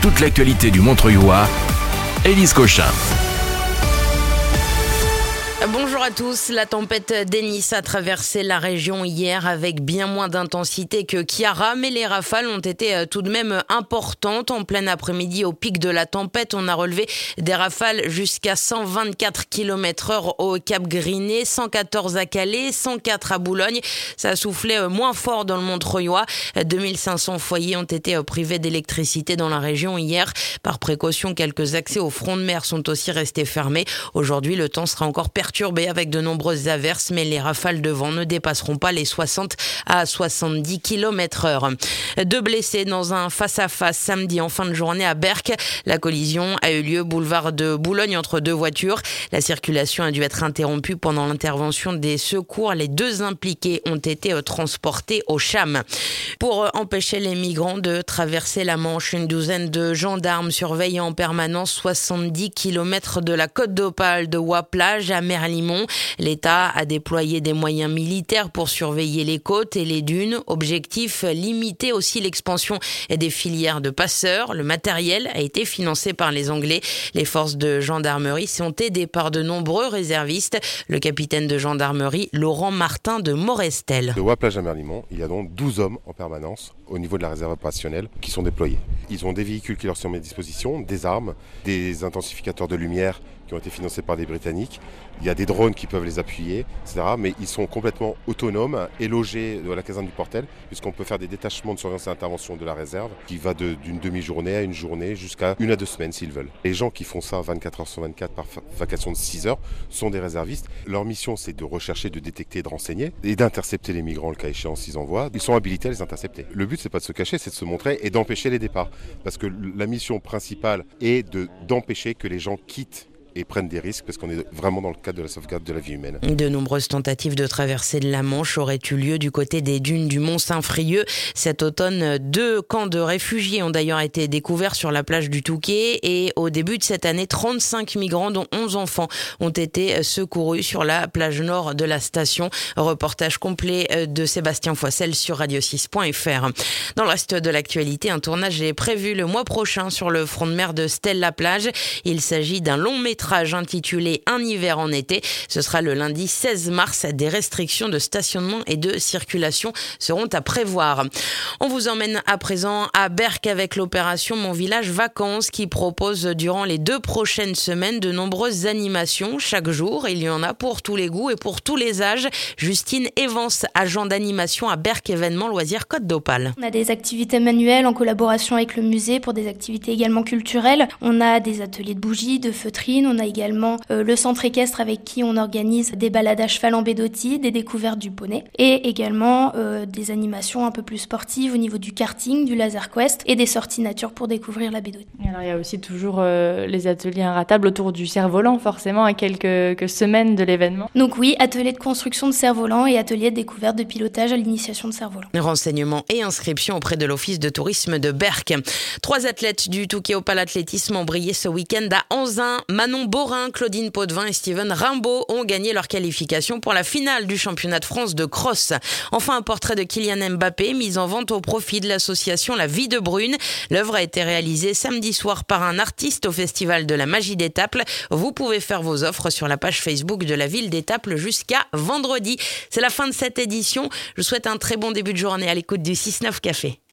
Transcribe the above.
toute l'actualité du Montreuillois, Élise Cochin. Bonjour à tous. La tempête Denis a traversé la région hier avec bien moins d'intensité que Chiara, mais les rafales ont été tout de même importantes. En plein après-midi, au pic de la tempête, on a relevé des rafales jusqu'à 124 km/h au Cap Griné, 114 à Calais, 104 à Boulogne. Ça a soufflé moins fort dans le Montreuillois. 2500 foyers ont été privés d'électricité dans la région hier. Par précaution, quelques accès au front de mer sont aussi restés fermés. Aujourd'hui, le temps sera encore perturbé avec de nombreuses averses, mais les rafales de vent ne dépasseront pas les 60 à 70 km/h. 2 blessés dans un face-à-face samedi en fin de journée à Berck. La collision a eu lieu boulevard de Boulogne entre 2 voitures. La circulation a dû être interrompue pendant l'intervention des secours. Les 2 impliqués ont été transportés au CHAM. Pour empêcher les migrants de traverser la Manche, une douzaine de gendarmes surveillent en permanence 70 km de la côte d'Opale de Ouaplage à Merlimont. L'État a déployé des moyens militaires pour surveiller les côtes et les dunes. Objectif, limiter aussi l'expansion des filières de passeurs. Le matériel a été financé par les Anglais. Les forces de gendarmerie sont aidées par de nombreux réservistes. Le capitaine de gendarmerie, Laurent Martin de Morestel. De Ouaplage à Merlimont, il y a donc 12 hommes en permanence au niveau de la réserve opérationnelle qui sont déployés. Ils ont des véhicules qui leur sont mis à disposition, des armes, des intensificateurs de lumière qui ont été financés par des Britanniques. Il y a des drones qui peuvent les appuyer, etc. Mais ils sont complètement autonomes et logés à la caserne du Portel, puisqu'on peut faire des détachements de surveillance et d'intervention de la réserve qui va d'une demi-journée à une journée jusqu'à 1 à 2 semaines s'ils veulent. Les gens qui font ça 24 heures sur 24 par vacation de 6 heures sont des réservistes. Leur mission, c'est de rechercher, de détecter et de renseigner et d'intercepter les migrants le cas échéant s'ils en voient. Ils sont habilités à les intercepter. Le but, c'est pas de se cacher, c'est de se montrer et d'empêcher les départs. Parce que la mission principale est d'empêcher que les gens quittent et prennent des risques parce qu'on est vraiment dans le cadre de la sauvegarde de la vie humaine. De nombreuses tentatives de traversée de la Manche auraient eu lieu du côté des dunes du Mont-Saint-Frieux. Cet automne, 2 camps de réfugiés ont d'ailleurs été découverts sur la plage du Touquet et au début de cette année, 35 migrants dont 11 enfants ont été secourus sur la plage nord de la station. Reportage complet de Sébastien Foissel sur radio6.fr. Dans le reste de l'actualité, un tournage est prévu le mois prochain sur le front de mer de Stella-Plage. Il s'agit d'un long métrage intitulé Un hiver en été. Ce sera le lundi 16 mars. Des restrictions de stationnement et de circulation seront à prévoir. On vous emmène à présent à Berck avec l'opération Mon Village Vacances qui propose durant les 2 prochaines semaines de nombreuses animations. Chaque jour, il y en a pour tous les goûts et pour tous les âges. Justine Evans, agent d'animation à Berck Événements Loisirs Côte d'Opale. On a des activités manuelles en collaboration avec le musée pour des activités également culturelles. On a des ateliers de bougies, de feutrines. On a également le centre équestre avec qui on organise des balades à cheval en baie d'Authie, des découvertes du poney et également des animations un peu plus sportives au niveau du karting, du laser quest et des sorties nature pour découvrir la baie d'Authie. Alors il y a aussi toujours les ateliers irratables autour du cerf-volant forcément à quelques semaines de l'événement. Donc oui, atelier de construction de cerf-volant et atelier de découverte de pilotage à l'initiation de cerf-volant. Renseignements et inscriptions auprès de l'Office de tourisme de Berck. 3 athlètes du Touquet Opale Athlétisme ont brillé ce week-end à Anzin. Manon Borin, Claudine Potvin et Steven Rimbaud ont gagné leur qualification pour la finale du championnat de France de cross. Enfin, un portrait de Kylian Mbappé mis en vente au profit de l'association La Vie de Brune. L'œuvre a été réalisée samedi soir par un artiste au Festival de la Magie d'Étaples. Vous pouvez faire vos offres sur la page Facebook de la ville d'Étaples jusqu'à vendredi. C'est la fin de cette édition. Je vous souhaite un très bon début de journée à l'écoute du 6-9 Café.